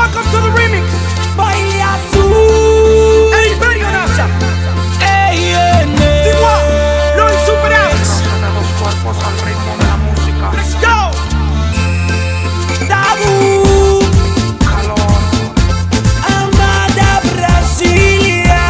Welcome to the remix. Baile azul. El Imperio NASA. Igual, los insuperables. De los cuerpos al ritmo de la música. Let's go. Tabú. Calor. Amada Brasilia.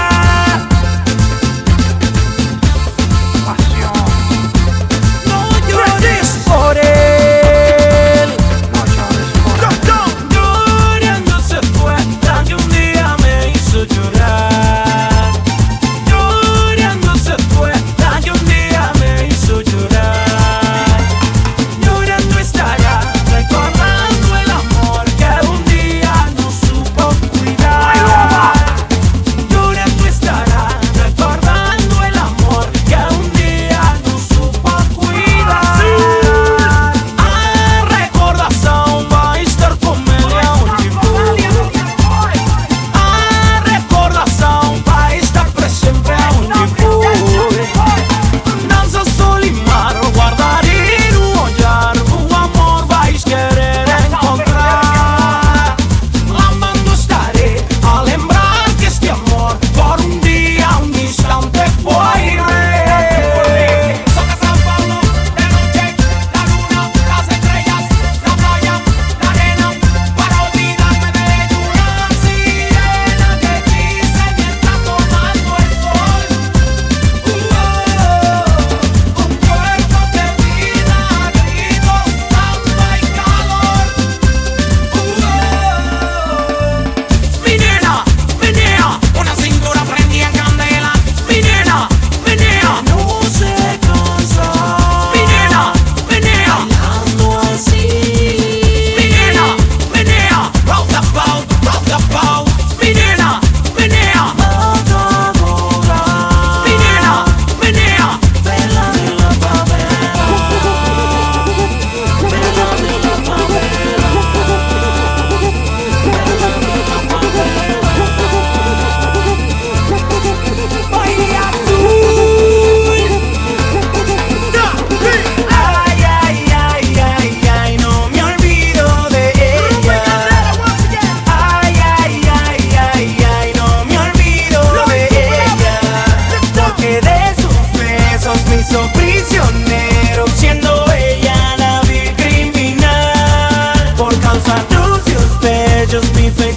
Pasión. No llores por él. No llores por él. Llorando se fue, tan que un día me hizo llorar. Llorando se fue, tan que un día me hizo llorar. Llorando estará, recordando el amor que un día no supo cuidar. Llorando estará, recordando el amor que un día no supo cuidar. A recordação vai estar com ele há tempo. A recordação vai estar para sempre há tempo. Não se solimar, guardar e no olhar, o amor vais querer encontrar. Amando estaré a lembrar que este amor por dia, instante foi rei. Soca São Paulo, de noche, la luna, las estrellas, la playa, la arena, para olvidarme de una sirena que quise mientras tomando el sol. Un cuerpo de vida, gritos, samba y calor. Mi nena, menea, una cintura prendida en candela. Mi nena, menea, no se cansa. Mi nena, menea, bailando así. Mi nena, menea, rock the boat, rock the boat. Mi nena, menea, matadora. Mi nena, menea, vela de la favela. Vela de la favela. Baile azul. Ay, ay, ay, ay, ay, no me olvido de ella. Ay, ay, ay, ay, ay, no me olvido de ella. Porque de sus besos me hizo prisionero, siendo ella la vil criminal. Por causa de sus bellos me hizo